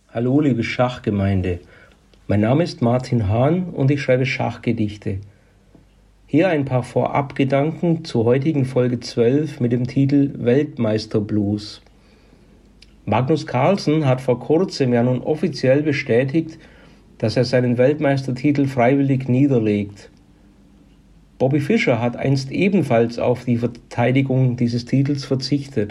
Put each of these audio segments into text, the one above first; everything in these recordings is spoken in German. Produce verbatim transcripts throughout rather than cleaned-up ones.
Hallo liebe Schachgemeinde, mein Name ist Martin Hahn und ich schreibe Schachgedichte. Hier ein paar Vorabgedanken zur heutigen Folge zwölf mit dem Titel Weltmeisterblues. Magnus Carlsen hat vor kurzem ja nun offiziell bestätigt, dass er seinen Weltmeistertitel freiwillig niederlegt. Bobby Fischer hat einst ebenfalls auf die Verteidigung dieses Titels verzichtet.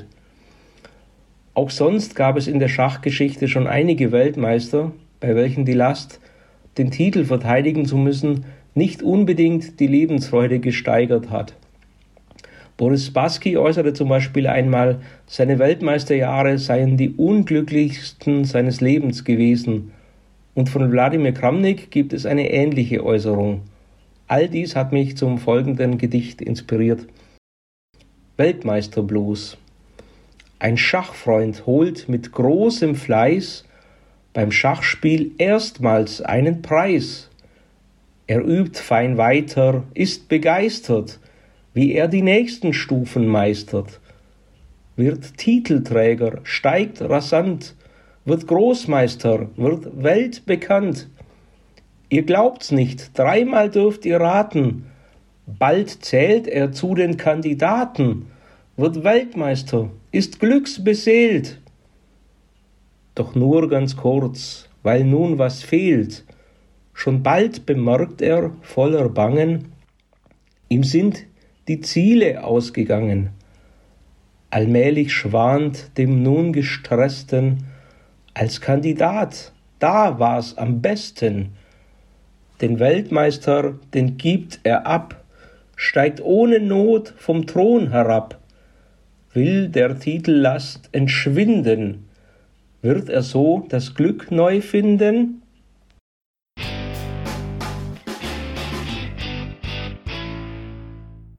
Auch sonst gab es in der Schachgeschichte schon einige Weltmeister, bei welchen die Last, den Titel verteidigen zu müssen, nicht unbedingt die Lebensfreude gesteigert hat. Boris Spassky äußerte zum Beispiel einmal, seine Weltmeisterjahre seien die unglücklichsten seines Lebens gewesen. Und von Wladimir Kramnik gibt es eine ähnliche Äußerung. All dies hat mich zum folgenden Gedicht inspiriert. Weltmeisterblues. Ein Schachfreund holt mit großem Fleiß beim Schachspiel erstmals einen Preis. Er übt fein weiter, ist begeistert, wie er die nächsten Stufen meistert. Wird Titelträger, steigt rasant, wird Großmeister, wird weltbekannt. Ihr glaubt's nicht, dreimal dürft ihr raten, bald zählt er zu den Kandidaten, wird Weltmeister, ist glücksbeseelt. Doch nur ganz kurz, weil nun was fehlt. Schon bald bemerkt er voller Bangen, ihm sind die Ziele ausgegangen. Allmählich schwant dem nun Gestressten, als Kandidat, da war's am besten. Den Weltmeister, den gibt er ab, steigt ohne Not vom Thron herab. Will der Titellast entschwinden, wird er so das Glück neu finden?